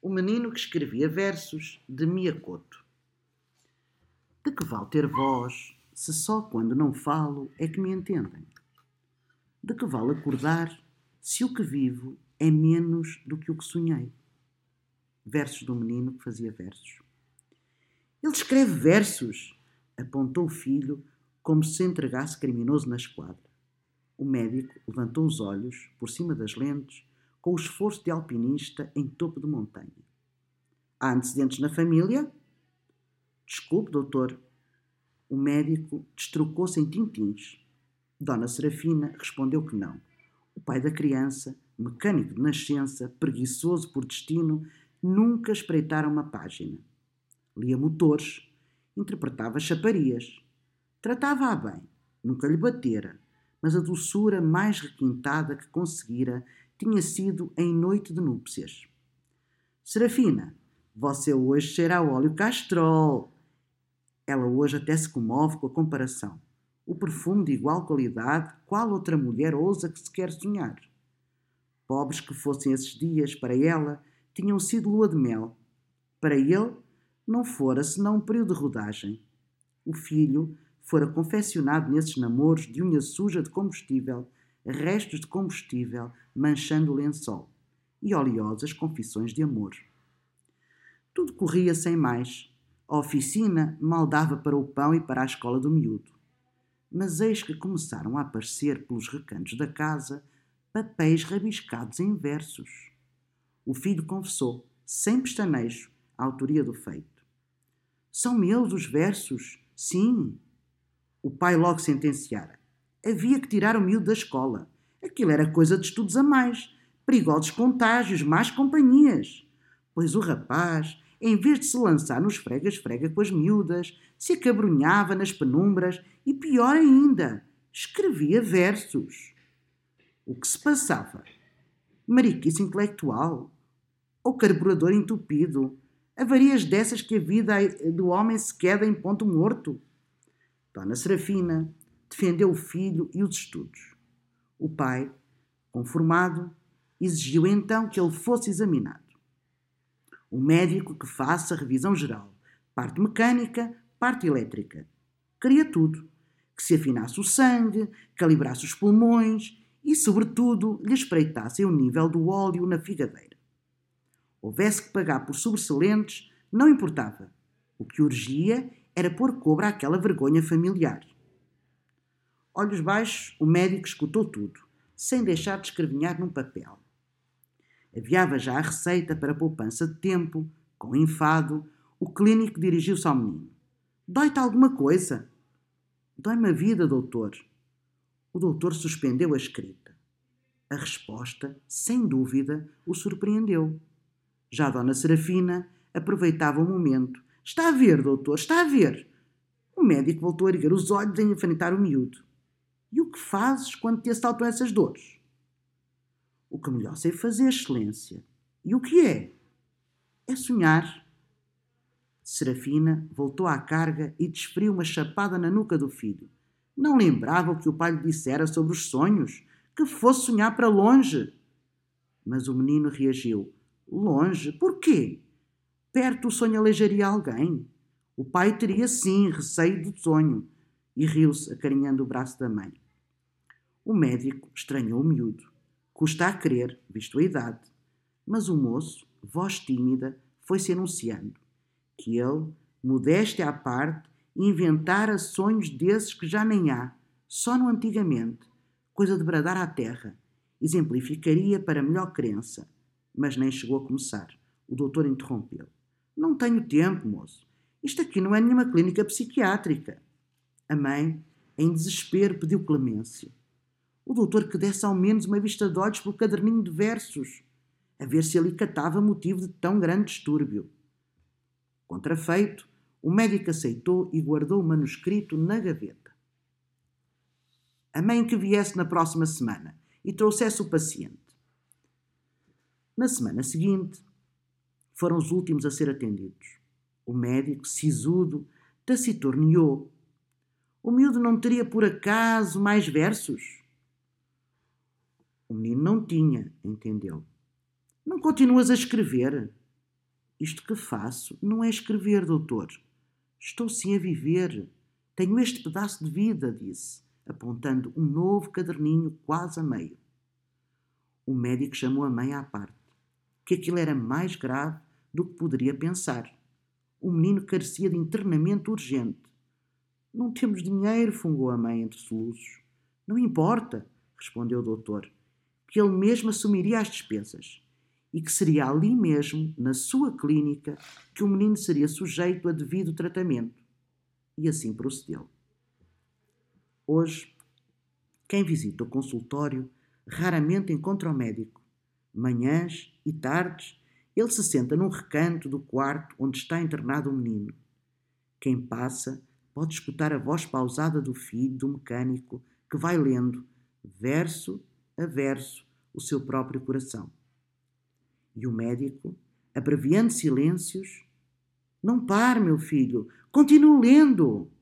O menino que escrevia versos de Miyakoto. De que vale ter voz, se só quando não falo é que me entendem? De que vale acordar, se o que vivo é menos do que o que sonhei? Versos do menino que fazia versos. Ele escreve versos, apontou o filho como se entregasse criminoso na esquadra. O médico levantou os olhos, por cima das lentes, com o esforço de alpinista em topo de montanha. Há antecedentes na família? Desculpe, doutor. O médico destrocou-se em tintins. Dona Serafina respondeu que não. O pai da criança, mecânico de nascença, preguiçoso por destino, nunca espreitara uma página. Lia motores, interpretava chaparias. Tratava-a bem, nunca lhe batera, mas a doçura mais requintada que conseguira tinha sido em noite de núpcias. Serafina, você hoje cheira a óleo castrol. Ela hoje até se comove com a comparação. O perfume de igual qualidade, qual outra mulher ousa que se quer sonhar? Pobres que fossem esses dias, para ela, tinham sido lua de mel. Para ele, não fora senão um período de rodagem. O filho fora confeccionado nesses namoros de unha suja de combustível, restos de combustível manchando o lençol e oleosas confissões de amor. Tudo corria sem mais. A oficina mal dava para o pão e para a escola do miúdo. Mas eis que começaram a aparecer pelos recantos da casa papéis rabiscados em versos. O filho confessou, sem pestanejo, a autoria do feito. São meus os versos? Sim. O pai logo sentenciara. Havia que tirar o miúdo da escola. Aquilo era coisa de estudos a mais, perigosos contágios, más companhias. Pois o rapaz, em vez de se lançar nos esfrega com as miúdas, se acabrunhava nas penumbras e, pior ainda, escrevia versos. O que se passava? Mariquice intelectual? Ou carburador entupido? Avarias dessas que a vida do homem se queda em ponto morto? Dona Serafina defendeu o filho e os estudos. O pai, conformado, exigiu então que ele fosse examinado. O médico que faça revisão geral, parte mecânica, parte elétrica. Queria tudo. Que se afinasse o sangue, calibrasse os pulmões e, sobretudo, lhe espreitasse o nível do óleo na figadeira. Houvesse que pagar por sobressalentes, não importava. O que urgia era pôr cobra àquela vergonha familiar. Olhos baixos, o médico escutou tudo, sem deixar de escrevinhar num papel. Aviava já a receita para poupança de tempo. Com enfado, o clínico dirigiu-se ao menino. Dói-te alguma coisa? Dói-me a vida, doutor. O doutor suspendeu a escrita. A resposta, sem dúvida, o surpreendeu. Já a Dona Serafina aproveitava o momento. Está a ver, doutor, está a ver. O médico voltou a erguer os olhos e a enfrentar o miúdo. E o que fazes quando te assaltam essas dores? O que melhor sei fazer, excelência. E o que é? É sonhar. Serafina voltou à carga e desferiu uma chapada na nuca do filho. Não lembrava o que o pai lhe dissera sobre os sonhos, que fosse sonhar para longe. Mas o menino reagiu. Longe? Porquê? Perto o sonho aleijaria alguém. O pai teria, sim, receio do sonho. E riu-se, acarinhando o braço da mãe. O médico estranhou o miúdo. Custa a crer, visto a idade. Mas o moço, voz tímida, foi-se anunciando que ele, modéstia à parte, inventara sonhos desses que já nem há, só no antigamente, coisa de bradar à terra. Exemplificaria para melhor crença. Mas nem chegou a começar. O doutor interrompeu. Não tenho tempo, moço. Isto aqui não é nenhuma clínica psiquiátrica. A mãe, em desespero, pediu clemência. O doutor que desse ao menos uma vista de olhos pelo caderninho de versos, a ver se ali catava motivo de tão grande distúrbio. Contrafeito, o médico aceitou e guardou o manuscrito na gaveta. A mãe que viesse na próxima semana e trouxesse o paciente. Na semana seguinte, foram os últimos a ser atendidos. O médico, sisudo, taciturneou. O miúdo não teria, por acaso, mais versos? O menino não tinha, entendeu. Não continuas a escrever? Isto que faço não é escrever, doutor. Estou sim a viver. Tenho este pedaço de vida, disse, apontando um novo caderninho quase a meio. O médico chamou a mãe à parte, que aquilo era mais grave do que poderia pensar. O menino carecia de internamento urgente. Não temos dinheiro, fungou a mãe entre soluços. Não importa, respondeu o doutor, que ele mesmo assumiria as despesas e que seria ali mesmo, na sua clínica, que o menino seria sujeito a devido tratamento. E assim procedeu. Hoje, quem visita o consultório raramente encontra o médico. Manhãs e tardes, ele se senta num recanto do quarto onde está internado o menino. Quem passa pode escutar a voz pausada do filho do mecânico que vai lendo, verso a verso, o seu próprio coração. E o médico, abreviando silêncios: Não pare, meu filho, continue lendo!